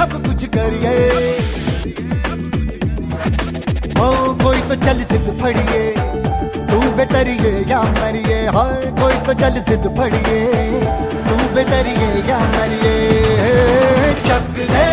सब कुछ करिए। ओ कोई तो चल सिद्ध फड़िए, तू बेतरिए या मरिए। हाय कोई तो चल सिद्ध फड़िए, तू बेतरिए या मरिए। चक दे